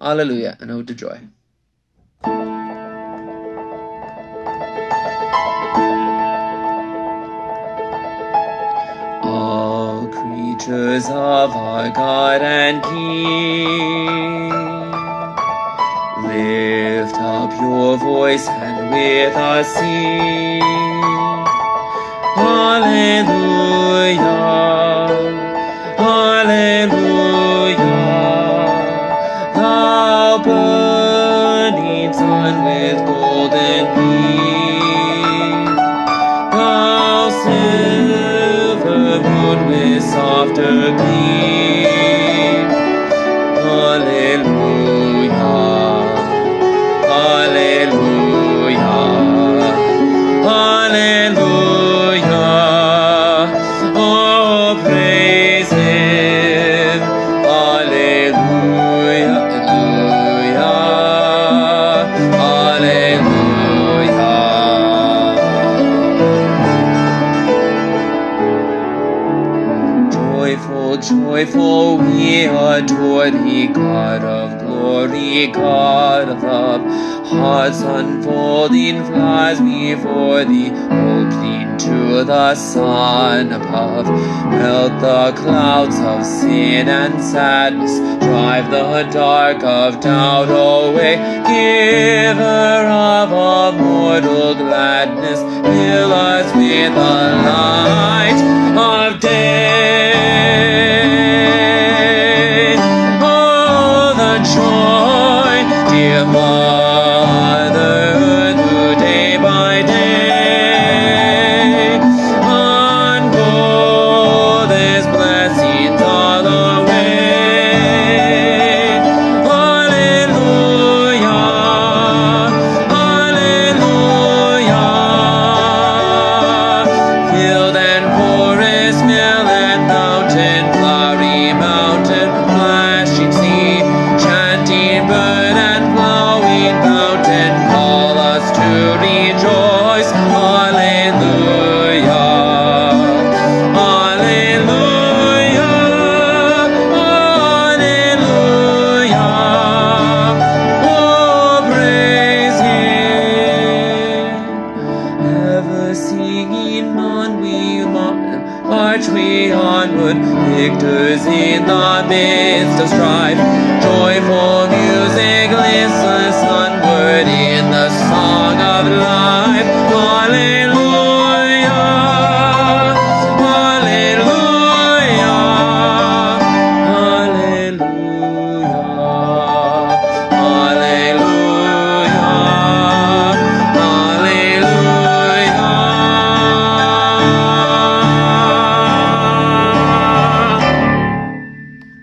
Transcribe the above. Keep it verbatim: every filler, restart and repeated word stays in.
Alleluia, an ode to joy. All creatures of our God and King, lift up your voice and with us sing. Alleluia, Alleluia, thou burning sun with golden beam, thou silver moon with softer gleam. Alleluia, Alleluia, Alleluia, oh praise Him, Alleluia, Alleluia, Alleluia. Joyful, joyful, we adore Thee, God of glory, God of love. Hearts unfolding flies before Thee, hold clean to the sun above. Melt the clouds of sin and sadness, drive the dark of doubt away. Giver of all mortal gladness, fill us with the light of day. Oh, the joy, dear Motherhood, who day by day unfold His blessings all the way. Alleluia, Alleluia. Field and forest, mill and mountain, flowery mountain, flashing sea, chanting bird and flowing fountain, call us to rejoice. Alleluia, Alleluia, Alleluia, oh praise Him. Ever singing on we march we onward, victors in the midst of strife. Joyful music listen